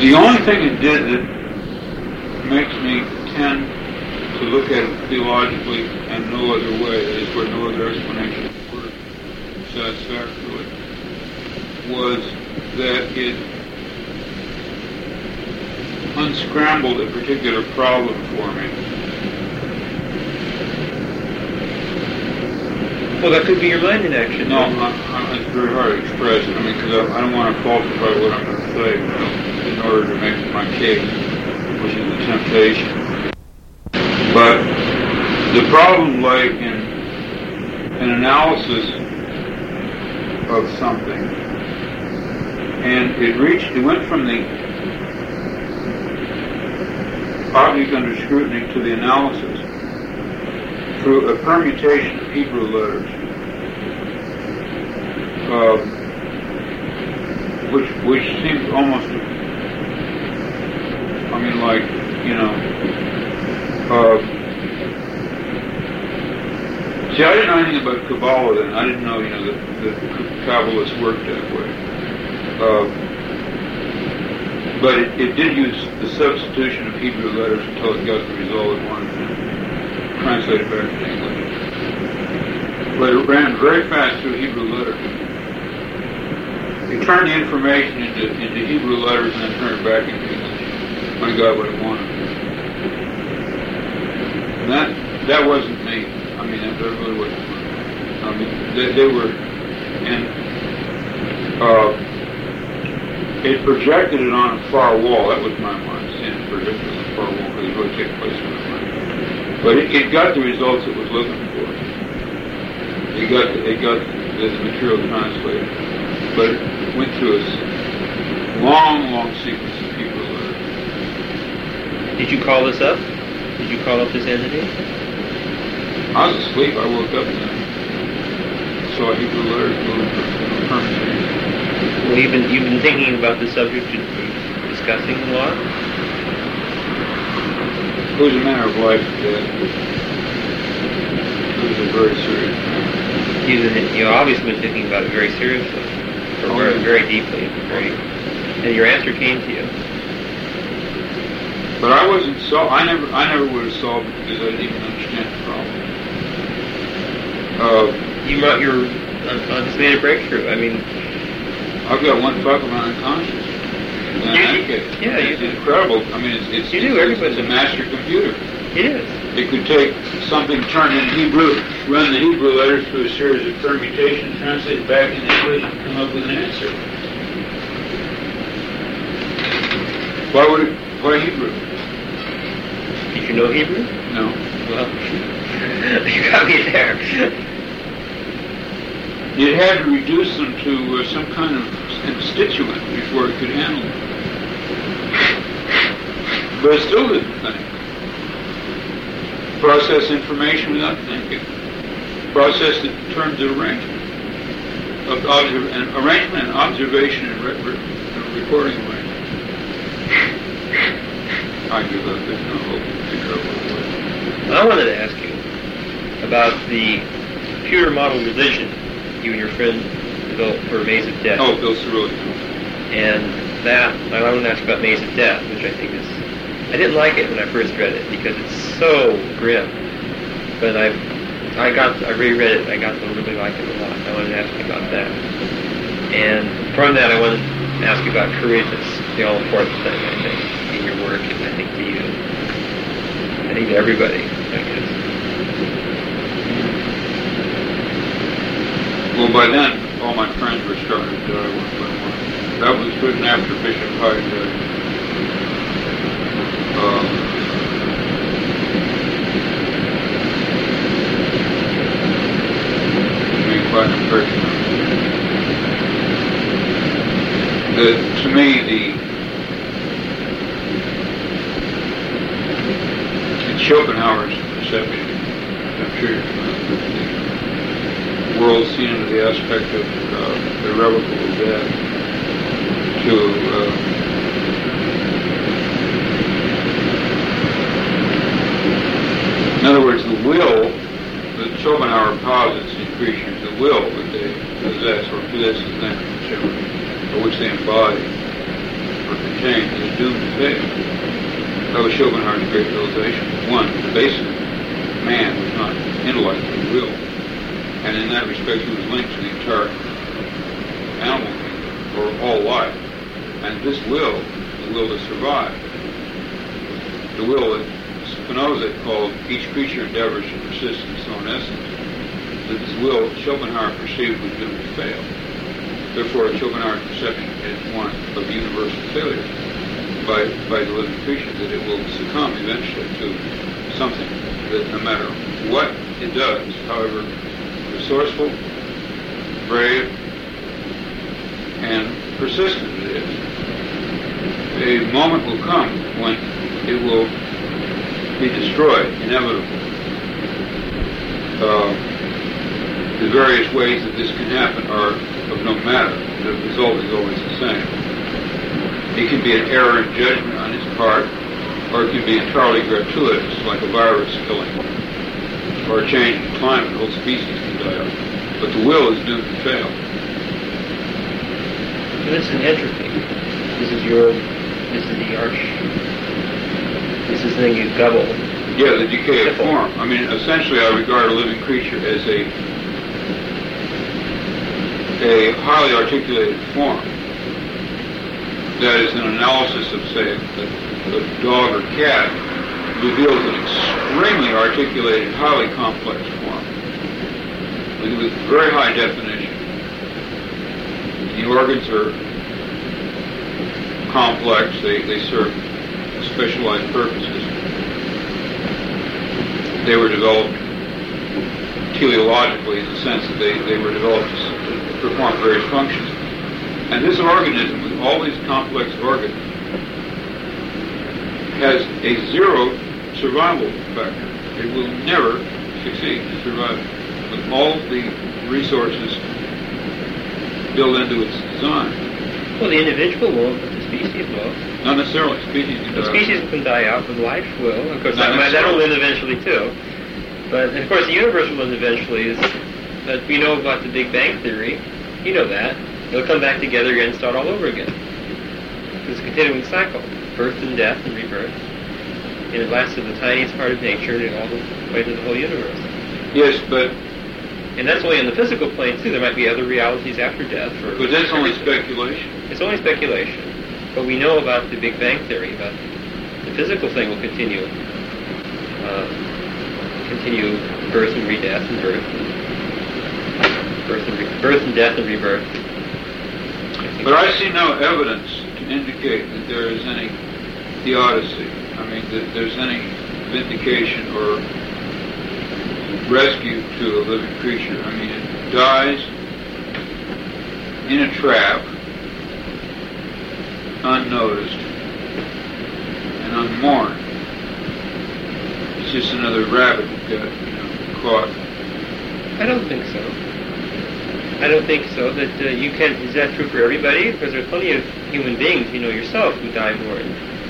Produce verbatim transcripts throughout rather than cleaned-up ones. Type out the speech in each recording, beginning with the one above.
The only thing it did that makes me tend to look at it theologically and no other way, that is where no other explanation worked satisfactorily, was that it unscrambled a particular problem for me. Well, that could be your mind in action. No, I, I, it's very hard to express it. I mean, because I, I don't want to falsify what I'm going to say, you know, in order to make my case, which is the temptation. But the problem lay in an analysis of something, and it reached, it went from the object under scrutiny to the analysis through a permutation of Hebrew letters, uh, which which seems almost, I mean, like, you know, uh, see, I didn't know anything about Kabbalah then. I didn't know, you know, that, that Kabbalists worked that way. Uh, but it, it did use the substitution of Hebrew letters until it got the result it wanted to translate it back to English. But it ran very fast through Hebrew letters. It turned the information into, into Hebrew letters and then turned it back into English when it got what it wanted. And that that wasn't me. I mean, that, that really wasn't me. I mean, they, they were, and uh, it projected it on a far wall. That was my mind, seeing it projected on a far wall, because it really took place in my mind. But it, it got the results it was looking for. It got it got the material translated, but it went through a long, long sequence of Hebrew letters. Did you call this up? Did you call up this entity? I was asleep. I woke up and I saw Hebrew letters moving from permutation. Well, you've been, you've been thinking about the subject you're discussing a lot? It was a matter of life and death. It was a very serious matter. You've, you've obviously been thinking about it very seriously, or Oh, very, yeah. very deeply, very, and your answer came to you. But I wasn't so. I never. I never would have solved it because I didn't even understand the problem. Uh, You might, you're uh, just made a breakthrough. I mean, I've got one fuck of my unconscious. And that case, yeah, you it's do. incredible. I mean, it's it's, You it's, do, everybody- it's a master computer. it is. It could take something turned in Hebrew, run the Hebrew letters through a series of permutations, translate it back into English, and come up with an answer. Why would it? Why Hebrew? Did you know Hebrew? No. Well, you got me there. It had to reduce them to uh, some kind of constituent before it could handle it. But it still didn't think. Process information without thinking. Process it in terms of arrangement. Of observ- and arrangement and observation and re- re- and recording arrangement. I give up. There's no hope to figure out what it was. I wanted to ask you about the computer model religion you and your friend developed for Maze of Death. Oh, Bill Cerulli. And that, I want to ask about Maze of Death, which I think is, I didn't like it when I first read it because it's so grim. But I I got, I reread it and I got to really like it a lot. I wanted to ask you about that. And from that I wanted to ask you about courageous, the all-important thing, I think, in your work, and I think to you. I think to everybody, I guess. Well, by then, all my friends were starting to die one by one. That was written after Bishop Hyde died. Um, made quite an impression on me. The, to me, the, in Schopenhauer's perception, I'm sure you're familiar with the world seen under the aspect of uh, irrevocable death, to uh, in other words, the will that Schopenhauer posits in creatures, the will that they possess or possess them, whichever, or which they embody, or contained is doomed to fail. That was Schopenhauer's great realization. One, the basic man was not intellect, but will. And in that respect, he was linked to the entire animal kingdom, or all life. And this will, the will to survive, the will that Spinoza called each creature endeavors to persist in its own essence, that this will Schopenhauer perceived was doomed to fail. Therefore, Schopenhauer's perception is one of universal failure by, by the living creature, that it will succumb eventually to something that no matter what it does, however resourceful, brave, and persistent it is, a moment will come when it will be destroyed, inevitably. Uh, the various ways that this can happen are of no matter. The result is always the same. It can be an error in judgment on his part, or it can be entirely gratuitous, like a virus killing, or a change in climate. Whole species can die out. But the will is doomed to fail. This is an entropy. This is your, this is the arch, this is the thing you gobble. Yeah, the decay of form. I mean, essentially I regard a living creature as a a highly articulated form. That is, an analysis of, say, a, a dog or cat reveals an extremely articulated, highly complex form with, with very high definition. The organs are complex. They, they serve specialized purposes. They were developed teleologically in the sense that they, they were developed to perform various functions. And this organism, with all these complex organs, has a zero survival factor. It will never succeed in surviving with all the resources built into its design. Well, the individual won't, but the species will. Not necessarily. Species can the die species out. can die out, but life will. Of course, Not that, that will end eventually too. But of course, the universe will end eventually. Is that we know about the Big Bang Theory? You know that it'll come back together again and start all over again. It's a continuing cycle: birth and death and rebirth, and it lasts to the tiniest part of nature and all the way to the whole universe. Yes, but and that's only on the physical plane too. There might be other realities after death. For but that's only speculation. It's only speculation. But we know about the Big Bang Theory. About the physical thing will continue. Uh, continue birth and re-death and birth, and birth and re- birth and death and rebirth. But I see no evidence to indicate that there is any theodicy. I mean, that there's any vindication or rescue to a living creature. I mean, it dies in a trap, unnoticed and unmourned. It's just another rabbit that got, you know, caught. I don't think so. I don't think so. That uh, you can. Is that true for everybody? Because there's plenty of human beings, you know yourself, who die mourned.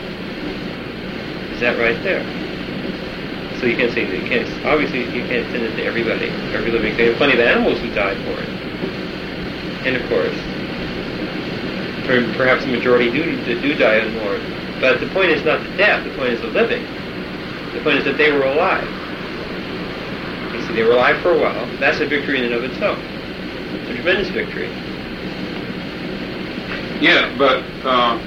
Is that right there? So you can't say that. You can't. Obviously, you can't send it to everybody, every living thing. There are plenty of animals who die mourned, and of course, perhaps the majority do do die unmourned. But the point is not the death. The point is the living. The point is that they were alive. You see, they were alive for a while. That's a victory in and of itself. It's a tremendous victory. Yeah, but uh,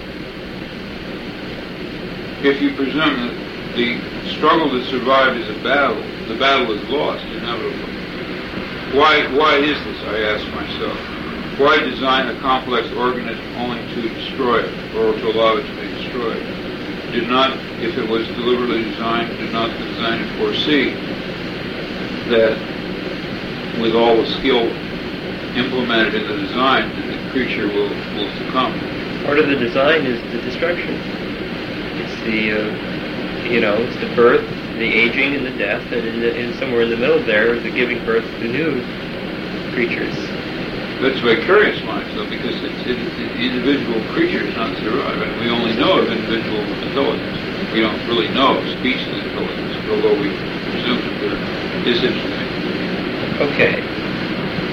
if you presume that the struggle to survive is a battle, the battle is lost inevitably. Why? Why is this? I ask myself. Why design a complex organism only to destroy it, or to allow it to be destroyed? Did not, if it was deliberately designed, did not the designer foresee that with all the skill implemented in the design, the creature will, will succumb? Part of the design is the destruction. It's the, uh, you know, it's the birth, the aging, and the death, and, in the, and somewhere in the middle there, the giving birth to new creatures. That's vicarious minds, though, because it's, it's the individual creature does not survive, and we only know of individual intelligence. We don't really know of species intelligence, although we presume that there is such a thing. Okay,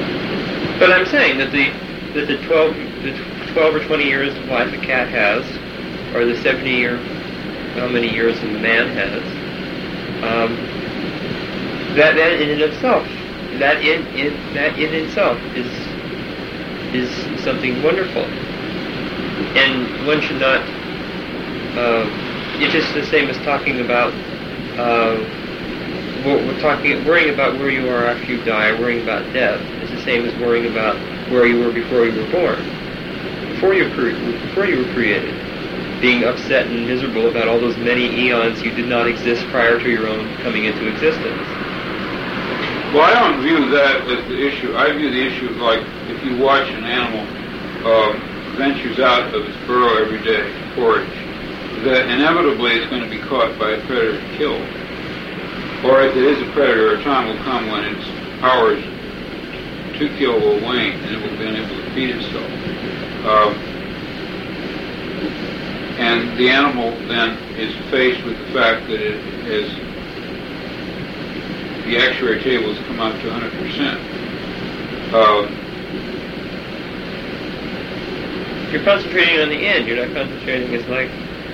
but I'm saying that the that the twelve the twelve or twenty years of life a cat has or the seventy or how many years a man has, um, that that in and of itself, that in, in that in itself is is something wonderful, and one should not. Uh, it's just the same as talking about. Uh, we're talking, worrying about where you are after you die, worrying about death. It's the same as worrying about where you were before you were born, before you were before you were created. Being upset and miserable about all those many eons you did not exist prior to your own coming into existence. Well, I don't view that as the issue. I view the issue like if you watch an animal uh, ventures out of its burrow every day to forage, that inevitably it's going to be caught by a predator and killed. Or if it is a predator, a time will come when its powers to kill will wane and it will be unable to feed itself. Um, and the animal then is faced with the fact that it has, the actuary table has come out to one hundred percent. Uh, you're concentrating on the end. You're not concentrating. It's like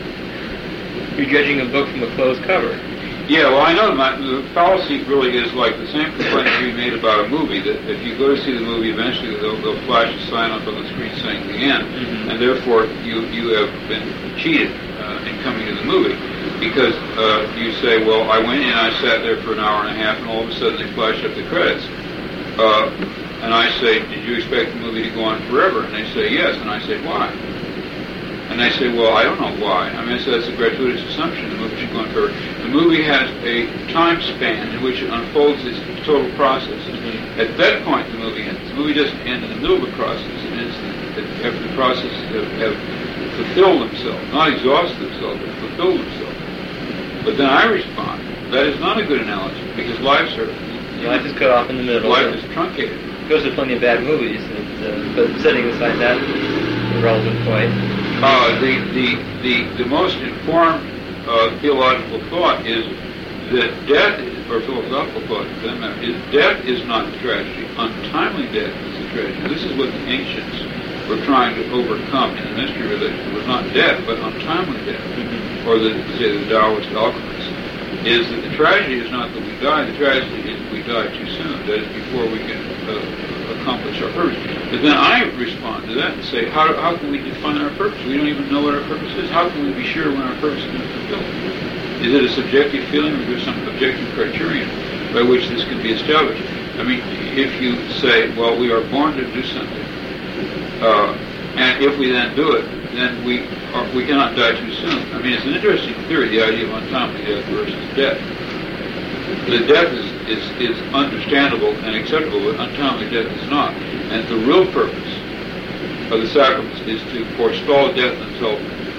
you're judging a book from a closed cover. Yeah, well, I know that the fallacy really is like the same complaint we made about a movie, that if you go to see the movie, eventually they'll, they'll flash a sign up on the screen saying the end, mm-hmm. and therefore you, you have been cheated uh, in coming to the movie, because uh, you say, well, I went in, I sat there for an hour and a half, and all of a sudden they flash up the credits. Uh, and I say, did you expect the movie to go on forever? And they say, yes. And I say, why? And they say, well, I don't know why. I mean, so that's a gratuitous assumption. The movie should go on forever. The movie has a time span in which it unfolds its total process. Mm-hmm. At that point, the movie ends. The movie doesn't end in the middle of the process. It ends after the process have, have fulfilled themselves. Not exhausted themselves, but fulfilled themselves. But then I respond, that is not a good analogy, because lives are... Life is cut off in the middle. Life is truncated. Goes to plenty of bad movies, and, uh, but setting aside that irrelevant point. Uh, the, the, the, the most informed uh, theological thought is that death, is, or philosophical thought for that matter, is death is not the tragedy. Untimely death is the tragedy. This is what the ancients were trying to overcome in the mystery religion. It was not death, but untimely death. Mm-hmm. Or the, say, the Taoist alchemists, is that the tragedy is not that we die, the tragedy is that we die too soon. That is before we can uh, accomplish our purpose. But then I respond to that and say, how, how can we define our purpose? We don't even know what our purpose is. How can we be sure when our purpose is fulfilled? Is it a subjective feeling, or is there some objective criterion by which this can be established? I mean, if you say, well, we are born to do something, uh, and if we then do it, then we are, we cannot die too soon. I mean, it's an interesting theory, the idea of untimely death versus death. The death is, is, is understandable and acceptable, but untimely death is not. And the real purpose of the sacraments is to forestall death until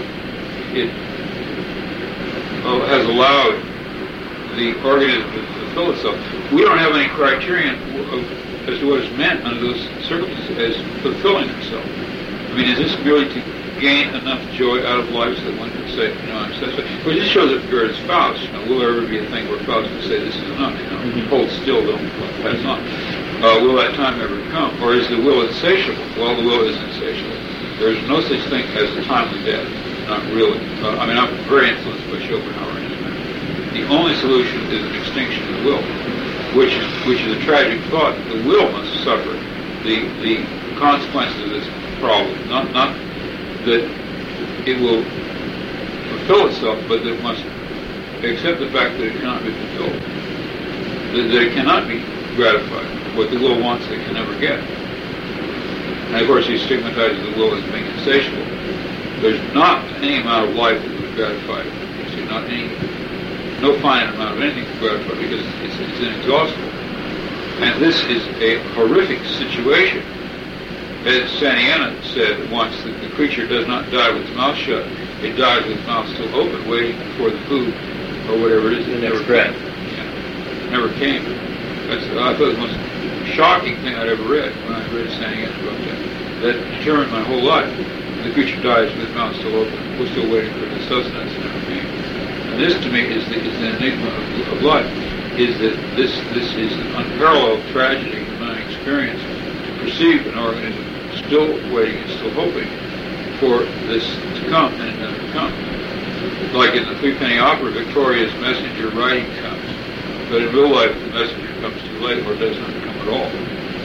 it uh, has allowed the organism to fulfill itself. We don't have any criterion of, as to what is meant under those circumstances as fulfilling itself. I mean, is this merely to gain enough joy out of life so that one can say, you know, I'm satisfied? But this shows that you're as Faust. You know, will there ever be a thing where Faust can say, this is enough? You know, mm-hmm. Hold still, don't pass on. Uh, will that time ever come? Or is the will insatiable? Well, the will is insatiable. There's no such thing as a timely death. Not really. Uh, I mean, I'm very influenced by Schopenhauer in his matter. The only solution is an extinction of the will, which is which is a tragic thought. The will must suffer the the consequences of this problem. Not not that it will fulfill itself, but that it must accept the fact that it cannot be fulfilled. That, that it cannot be gratified. What the will wants, it can never get. And of course, he stigmatizes the will as being insatiable. There's not any amount of life that would gratify it. You see, not any, no finite amount of anything to gratify, because it's, it's inexhaustible. And this is a horrific situation. As Santayana said once, that the creature does not die with its mouth shut. It dies with its mouth still open, waiting for the food, or whatever it is. The next breath. Yeah, never came. That's, I thought it was the most shocking thing I'd ever read when I read Santayana about that. That determined my whole life. The creature dies with its mouth still open. We're still waiting for the sustenance and everything. And this, to me, is the, is the enigma of, of life. Is that this this is an unparalleled tragedy in my experience to perceive an organism still waiting and still hoping for this to come and it never comes. Like in the Three Penny Opera, Victoria's messenger writing comes. But in real life, the messenger comes too late or does not come at all.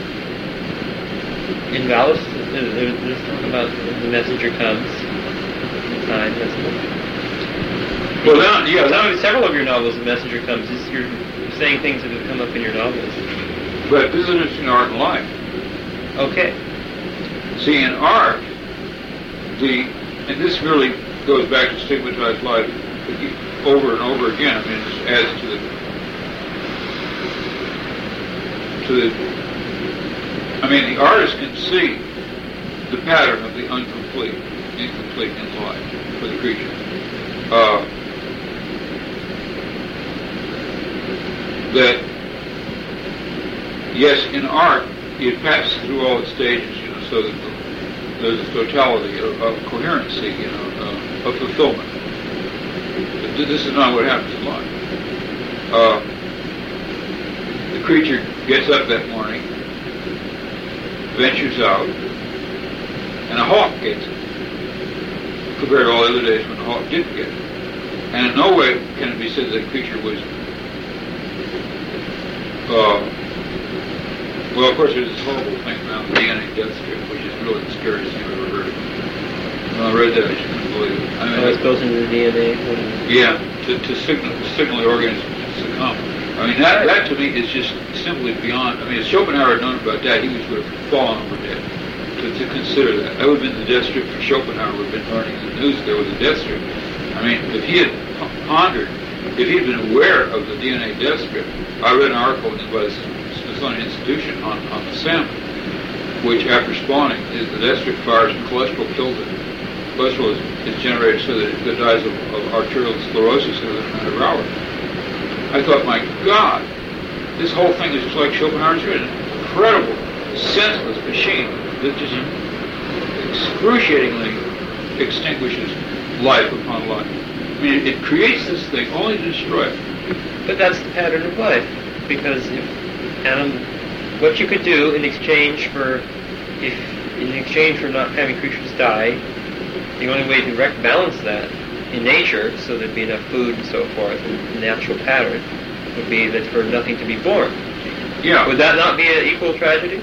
In Valis, there's talk about the messenger comes. Time, well, then, yeah. Some, several of your novels, the messenger comes. This, you're saying things that have come up in your novels. But this is interesting art and life. Okay. See, in art, the and this really goes back to stigmatized life over and over again. I mean, it adds to the to the. I mean, the artist can see the pattern of the incomplete, incomplete in life for the creature. Uh, that yes, in art, it passes through all its stages, you know, so that there's a totality of, of coherency, you know, uh, of fulfillment. But this is not what happens in life. Uh, the creature gets up that morning, ventures out, and a hawk gets it, compared to all the other days when the hawk didn't get it. And in no way can it be said that the creature was, uh, well, of course, there's this horrible thing about the D N A death strip, which is really the scariest thing I've ever heard. When I read that, I just couldn't believe it. I mean, oh, it goes into the D N A? Yeah, to, to signal, signal the organism to succumb. I mean, that, that to me is just simply beyond. I mean, if Schopenhauer had known about that, he would have fallen over dead. To, to consider that. That would have been the death strip for Schopenhauer, would have been learning the news there was a death strip. I mean, if he had pondered, if he had been aware of the D N A death strip, I read an article by the Smithsonian Institution on, on the salmon, which after spawning, is the death strip fires and cholesterol kills it. Cholesterol is, is generated so that it dies of, of arterial sclerosis in a matter of hours. I thought, my God, this whole thing is just like Schopenhauer's written. Incredible, senseless machine that just excruciatingly extinguishes life upon life. I mean, it, it creates this thing only to destroy it. But that's the pattern of life, because if um, what you could do in exchange for, if in exchange for not having creatures die, the only way to rec- balance that in nature, so there'd be enough food and so forth, and the natural pattern would be that for nothing to be born. Yeah. Would that not be an equal tragedy?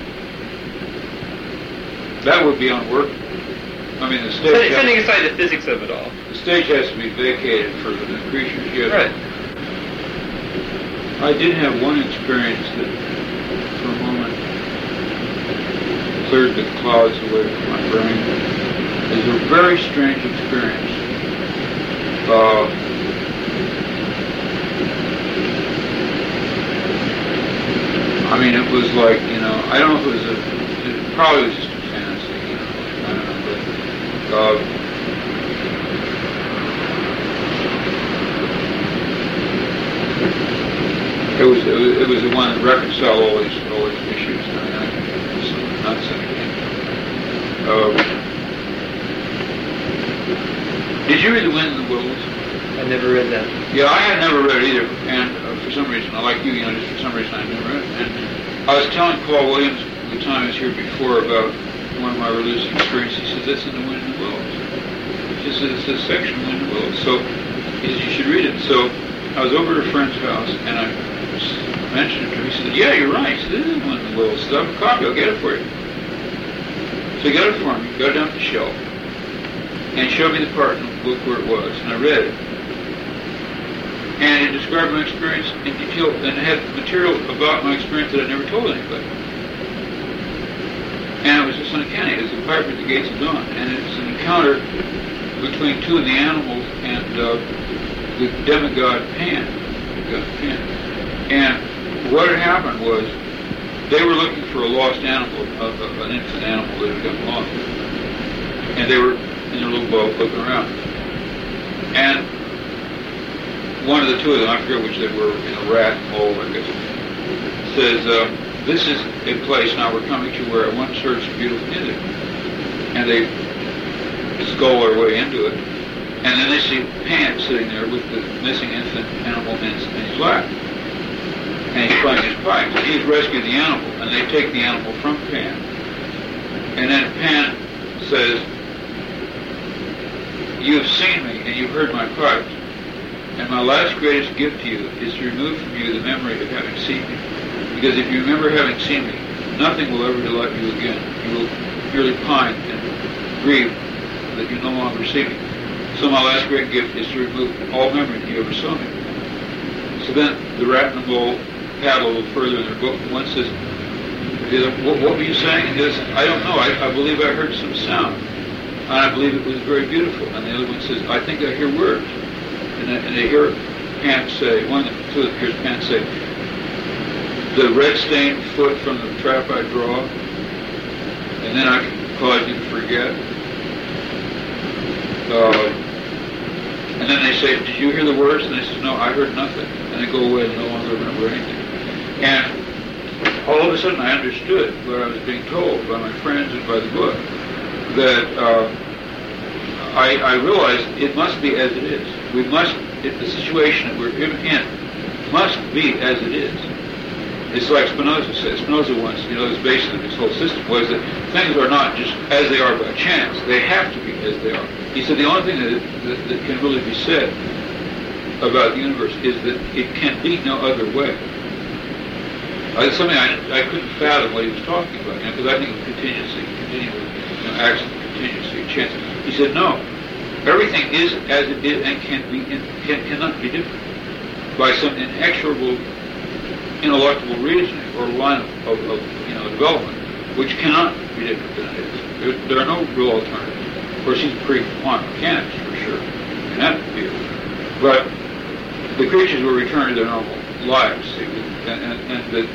That would be unworkable. I mean, the stage... Setting, setting aside the physics of it all. The stage has to be vacated for the creatures. Yes. Right. I did have one experience that, for a moment, cleared the clouds away from my brain. It was a very strange experience. Uh, I mean, it was like, you know, I don't know if it was a... It probably was just a fantasy, you know. I don't know, but... Uh, It was, it was it was the one that reconciled all these all these issues. I mean, I, it's nuts. Uh, did you read The Wind in the Willows? I never read that. Yeah, I had never read it either, and uh, for some reason, I like you, you know, just for some reason I never read it. And I was telling Paul Williams the time I was here before about one of my religious experiences. He said, "That's in The Wind in the Willows." He said, "It's this section of Wind in the Willows." So he said, "You should read it." So I was over at a friend's house, and I mentioned it to him. He said, "Yeah, you're right." He said, "This is one of the little stuff. A copy, I'll get it for you." So he got it for me, got it down to the shelf, and he showed me the part in the book where it was, and I read it. And it described my experience in detail, and it had material about my experience that I never told anybody. And it was just uncanny. It was a piper at the gates of dawn, and it was an encounter between two of the animals and uh, the demigod Pan. God, Pan. And what had happened was they were looking for a lost animal, uh, uh, an infant animal that had gotten lost. And they were in their little boat looking around. And one of the two of them, I forget which they were, in a rat hole, I guess, says, uh, "This is a place now we're coming to where I once heard some beautiful music." And they scull their way into it. And then they see Pan sitting there with the missing infant animal in his, in his lap. And he's playing his pipe. So he's rescued the animal, and they take the animal from Pan. And then Pan says, you have seen me and you've heard my cries. And my last greatest gift to you is to remove from you the memory of having seen me. Because if you remember having seen me, nothing will ever delight you again. You will merely pine and grieve that you no longer see me. So my last great gift is to remove all memory that you ever saw me. So then the rat and the mole paddle a little further in their book. One says, what, what were you saying? And he says, I don't know. I, I believe I heard some sound. And I believe it was very beautiful. And the other one says, I think I hear words. And they, and they hear Pan say, one of the two of them hears Pan say, the red-stained foot from the trap I draw, and then I can cause you to forget. Uh, and then they say, did you hear the words? And they say, no, I heard nothing. And they go away and no longer remember anything. And all of a sudden I understood what I was being told by my friends and by the book, that uh, I, I realized it must be as it is. We must, it, the situation that we're in must be as it is. It's like Spinoza said. Spinoza once, you know, his basis of his whole system was that things are not just as they are by chance. They have to be as they are. He said the only thing that, that, that can really be said about the universe is that it can be no other way. Uh, it's something I, I couldn't fathom what he was talking about, you know, because I think of contingency, continuous, you know, accident, contingency, chance. He said, no, everything is as it is and can be, can, cannot be different by some inexorable intellectual reasoning or line of, of, of you know development, which cannot be different than it is. There, there are no real alternatives. Of course, he's a pre-quantum mechanics for sure in that field. But the creatures will return to their normal lives. See, and, and, and the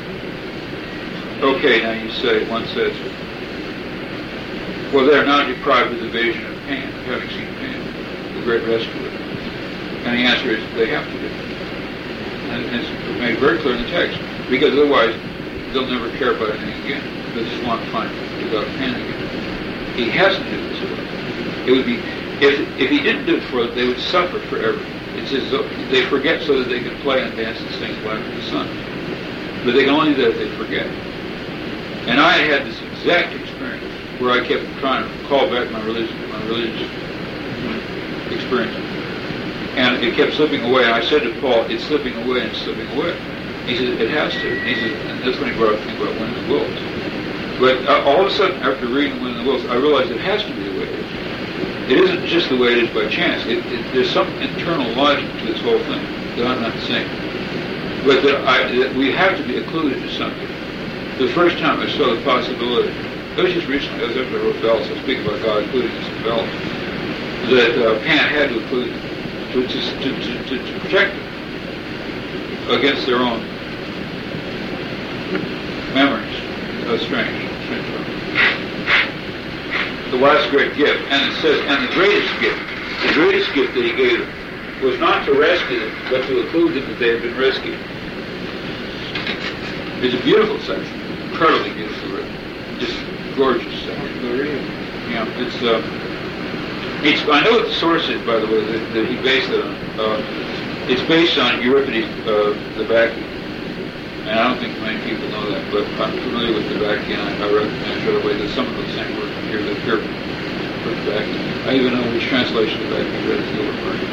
okay, now you say one says, well, they're now deprived of the vision of Pan, of having seen Pan, the great rescuer. And the answer is they have to do it. And it's made very clear in the text, because otherwise they'll never care about anything again. They just want to find without Pan again. He has to do this for them. It would be if if he didn't do it for them, they would suffer forever. It's as though they forget so that they can play and dance and sing life in the sun. But they can only do that if they forget. And I had this exact experience where I kept trying to call back my religion, my religious experience. And it kept slipping away. And I said to Paul, it's slipping away and it's slipping away. He said, it has to. And he said, and that's when he brought up the thing about winning the wills. But uh, all of a sudden, after reading Winning the Wills, I realized it has to be the way it is. It isn't just the way it is by chance. It, it, there's some internal logic to this whole thing that I'm not saying. But that, I, that we have to be occluded to something. The first time I saw the possibility, it was just recently, I was after I wrote Bells, I speak about God including this in Bells, that uh, Pan had to include it. To, to, to, to, to protect them against their own memories. That's strange. strange the last great gift, and it says, and the greatest gift, the greatest gift that he gave them was not to rescue them, but to include them that they had been rescued. It's a beautiful section, incredibly beautifully written, just gorgeous section. Yeah, it's. Uh, It's, I know what the source is, by the way, that, that he based it on. Uh, it's based on Euripides, uh, the Bacchae. And I don't think many people know that, but I'm familiar with the Bacchae, and I, I recognize right away that some of those same words appear that appear for the Bacchae. I even know which translation of the Bacchae read is still referring.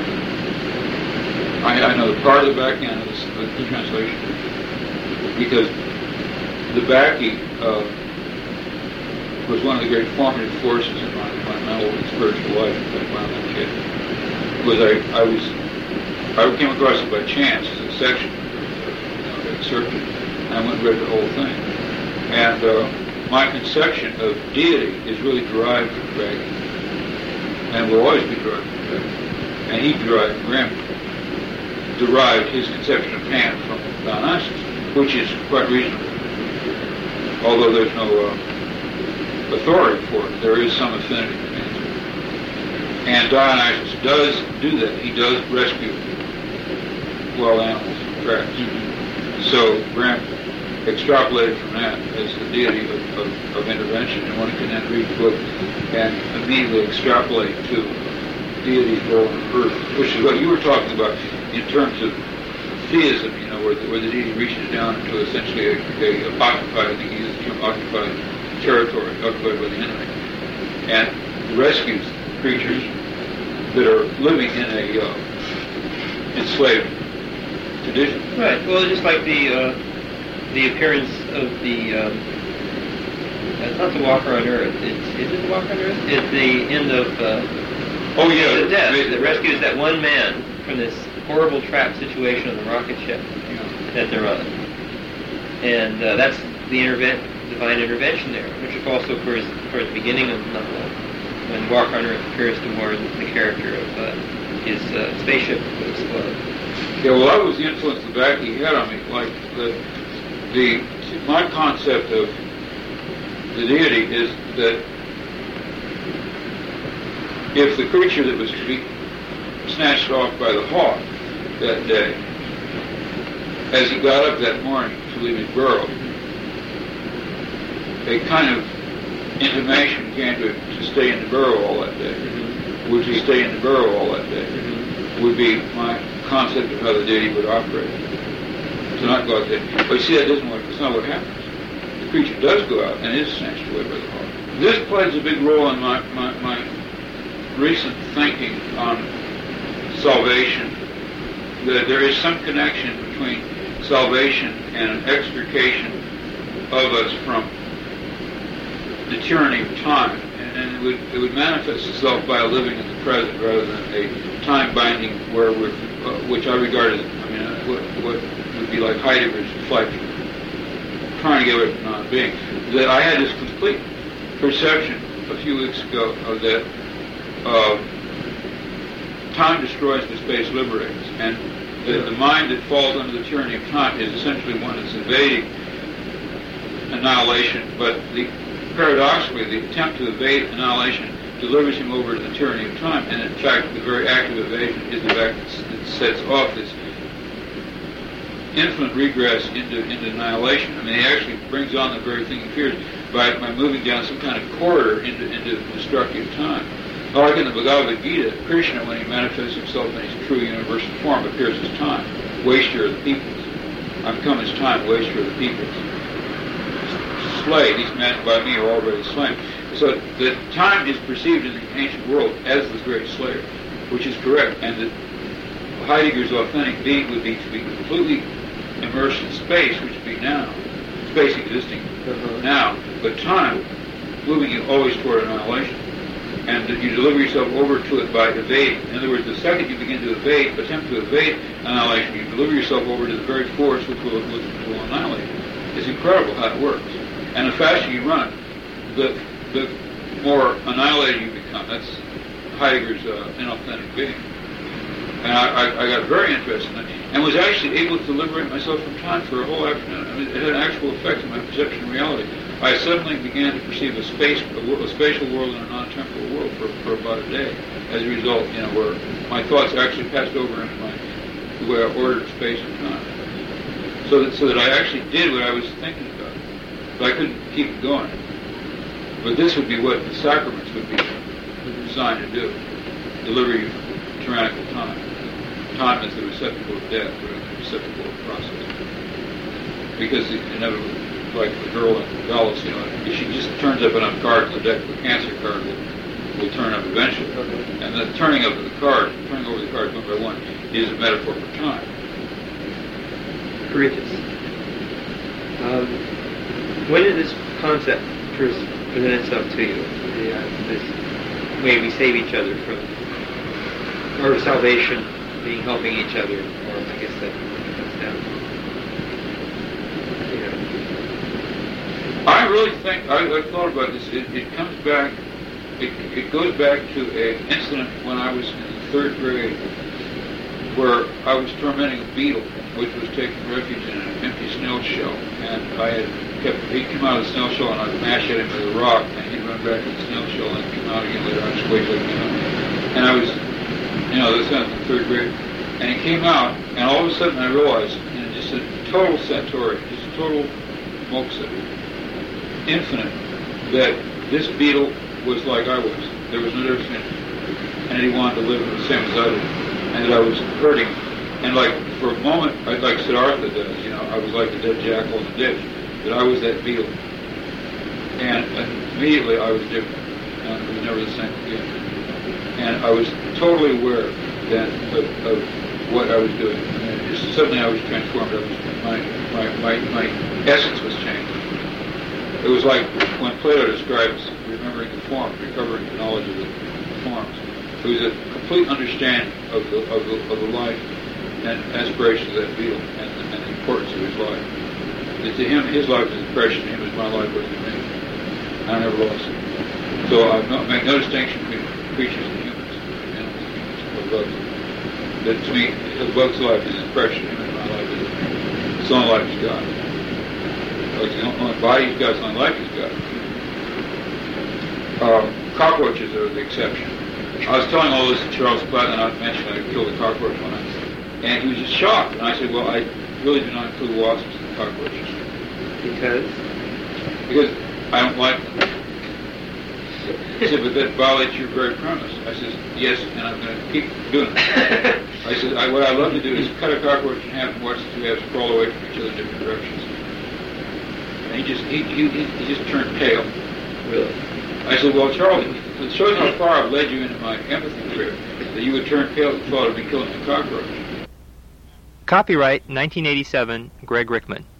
I, I know the part of the Bacchae, I know the, the translation. Because the Bacchae uh, was one of the great formative forces in my, my mental and spiritual life when I was a kid. Was I, I was I came across it by chance as a section, you know, that searched it, and I went and read the whole thing. And uh, my conception of deity is really derived from Bacchae, and will always be derived from Bacchae. And he derived, Graham derived his conception of Pan from Dionysus, which is quite reasonable, although there's no uh, authority for it. There is some affinity between it. And Dionysus does do that. He does rescue wild animals from traps. Mm-hmm. So Graham extrapolated from that as the deity of, of, of intervention, and one can then read the book and immediately extrapolate to deity's role on earth, which is what you were talking about in terms of theism, you know, where the, where the deity reaches down into essentially a, a, a occupied, I think he used the term occupied territory, occupied by the enemy, and rescues creatures that are living in a uh, enslaved tradition. Right. Well, just like the uh, the appearance of the um, it's not the Walker on Earth. It's is it the Walker on Earth? It's the end of uh, oh yeah, the death the, that rescues that one man from this horrible trap situation on the rocket ship yeah. that they're on, and uh, that's the interve- divine intervention there, which also occurs toward the beginning of the novel when Walker on Earth appears to warn the character of uh, his uh, spaceship that was exploded. Yeah, well, that was the influence the back he had on me. Like the the my concept of the deity is that if the creature that was to be snatched off by the hawk that day, as he got up that morning to leave his burrow, a kind of intimation came to him to stay in the burrow all that day. Mm-hmm. Would he stay in the burrow all that day? Mm-hmm. Would be my concept of how the deity would operate. To not go out there. But you see, that doesn't work. That's not what happens. The creature does go out and is snatched away by the hawk. This plays a big role in my, my, my recent thinking on salvation, that there is some connection between salvation and an extrication of us from the tyranny of time, and, and it would it would manifest itself by living in the present rather than a time binding where we're, uh, which I regard as, I mean, uh, what, what would be like Heidegger's reflection, trying to get away from non-being. That I had this complete perception a few weeks ago of that uh, time destroys, the space liberates, and the, the mind that falls under the tyranny of time is essentially one that's evading annihilation, but the paradoxically, the attempt to evade annihilation delivers him over to the tyranny of time, and in fact, the very act of evasion is the fact that sets off this infinite regress into, into annihilation. I mean, he actually brings on the very thing he fears by, by moving down some kind of corridor into, into destructive time. Like in the Bhagavad Gita, Krishna, when he manifests himself in his true universal form, appears as time, waster of the peoples. I become as time, waster of the peoples. Slay, these men by me are already slain. So the time is perceived in the ancient world as the great slayer, which is correct, and that Heidegger's authentic being would be to be completely immersed in space, which would be now, space existing uh-huh. now, but time moving you always toward annihilation, and that you deliver yourself over to it by evading. In other words, the second you begin to evade, attempt to evade annihilation, you deliver yourself over to the very force which will, which will annihilate you. It's incredible how it works. And the faster you run, the the more annihilated you become. That's Heidegger's uh, inauthentic being. And I, I, I got very interested in it, and was actually able to liberate myself from time for a whole afternoon. I mean, it had an actual effect on my perception of reality. I suddenly began to perceive a space, a, world, a spatial world and a non-temporal world for, for about a day. As a result, you know, where my thoughts actually passed over into my the way I ordered space and time, so that so that I actually did what I was thinking about. But I couldn't keep it going. But this would be what the sacraments would be designed to do: deliver you from tyrannical time. Time is the receptacle of death, or the receptacle of process. Because inevitably, like the girl in Dallas, you know, if she just turns up enough cards, the deck of a cancer card will, will turn up eventually. And the turning up of the card, turning over the cards one by one, is a metaphor for time. Courageous. Um, when did this concept first present itself to you? The, uh, this way we save each other from, or salvation, being helping each other, or I guess that comes down to, you know. I really think, I, I've thought about this, it, it comes back, it, it goes back to an incident when I was in the third grade, where I was tormenting a beetle, which was taking refuge in an empty snail shell, and I had kept, he'd come out of the snail shell and I'd mash at him with a rock, and he'd run back to the snail shell and he'd come out again later. I'd just wait till he'd come out. And I was, you know, this was in the third grade, and he came out, and all of a sudden I realized, you know, just a total satori, just a total moksha, infinite, that this beetle was like I was. There was no difference in it, and he wanted to live the same as I did, and that I was hurting. And like, for a moment, I, like Siddhartha does, you know, I was like the dead jackal in the ditch, that I was that beetle. And, and immediately I was different, and it was never the same again. and I was totally aware then of, of what I was doing. And just suddenly I was transformed. I was, my, my, my, my essence was changed. It was like when Plato describes remembering the forms, recovering the knowledge of the forms. It was a complete understanding of the, of the, of the life and aspirations of that beetle and, and the importance of his life. That to him, his life was precious to him as my life was to me. I never lost it. So I make no distinction between creatures and humans, animals and humans, or bugs. That to me, the bug's life is as precious to him as my life is to me. It's the only life he's got. It's the only body he's got, it's the only life he's got. Um, cockroaches are the exception. I was telling all this to Charles Platt, and I mentioned I killed a cockroach one night. And he was just shocked. And I said, well, I really do not include wasps and cockroaches. Because? Because I don't like them. He said, but that violates your very premise. I said, yes, and I'm going to keep doing it. I said, I, what I love to do is cut a cockroach in half and watch the two halves crawl away from each other in different directions. And he just, he, he, he just turned pale. Really? I said, well, Charlie, it shows how far I've led you into my empathy trip, that you would turn pale at the thought of me killing a cockroach. Copyright nineteen eighty-seven, Greg Rickman.